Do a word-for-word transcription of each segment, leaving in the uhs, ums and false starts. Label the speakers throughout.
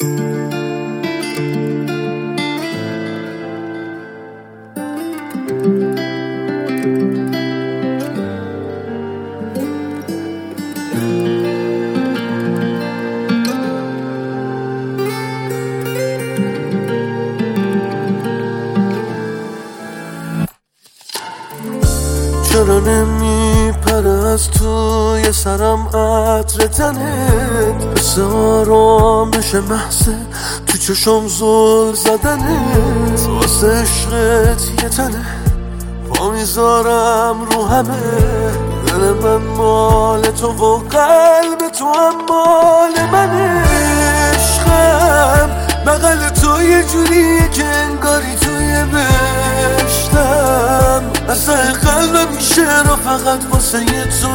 Speaker 1: چرا نمیپره از توی سرم عطر تنت، حس آرامش محضه تو چشم زل زدنت، واسه عشقت یه تنه پا میذارم رو همه، دل من مال تو و قلب تو هم مال منه. عشقم بغل تو یه جوریه که انگاری توی بهشتم، اصلا قلبم میشه رو فقط واسه یه تو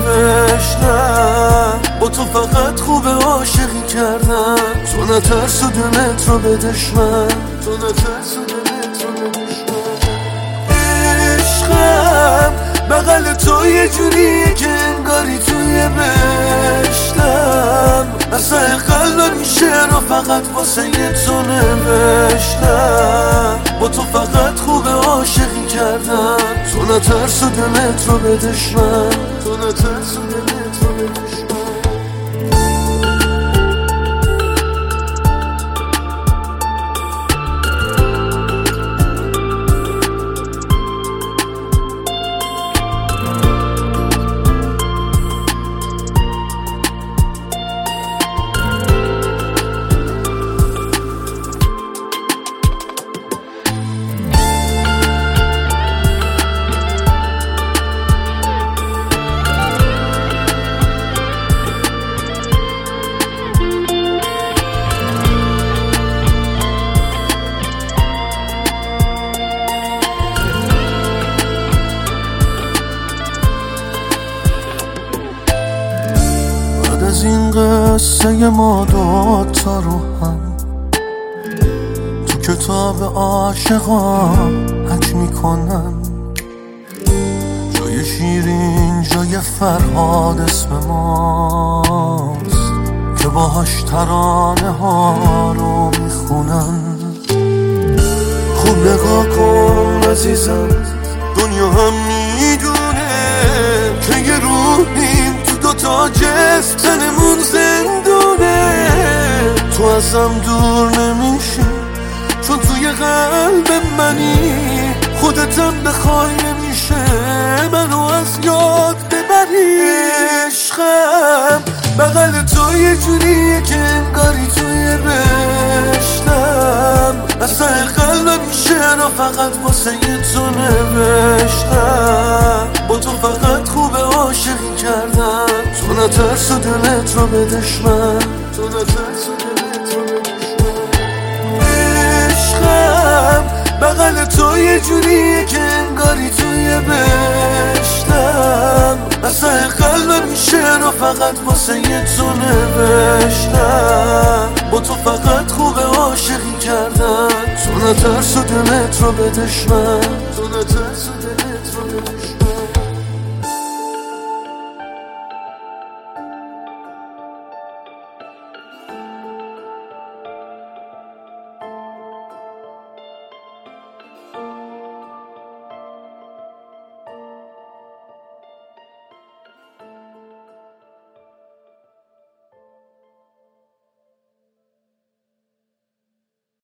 Speaker 1: نوشتم، با تو فقط خوبه عاشقی کردم، تو نترس و دلت رو به دشمن، تو نترس و دلت رو به دشمن. عشقم بغل تو یه جوریه که انگاری توی بهشتم، اصلا قلبم میشه رو فقط واسه یه تو نوشتم، با تو فقط خوبه عاشقی کردم، تو نترس و دلت رو به دشمن، تو نترس و دلت رو به دشمن. از این قصه ما دوتا رو هم تو کتاب عاشقا حک میکنن، جای شیرین جای فرهاد اسم ماست که باهاش ترانه ها رو میخونن. خوب نگاه کن عزیزم، دنیا هم میدونه که یه روحیم دوتا جسم تنمون زندونه، تو ازم دور نمیشی چون توی قلب منی، خودتم بخوای نمیشه منو از یاد ببری. عشقم بغل تو یه جوریه که انگاری توی بهشتم، اصلا قلبم میشه رو فقط واسه یه تو نوشتم، با تو فقط خوبه عاشقی کردم، تو نترس و دلت رو به دشمن، تو نترس و دلت رو به دشمن. عشقم بغل تو یه جوریه که انگاری توی بهشتم، اصلا قلبم میشه رو فقط واسه یه تو نوشتم، با تو فقط خوبه عاشقی کردم، تو نترس و دلت رو به دشمن.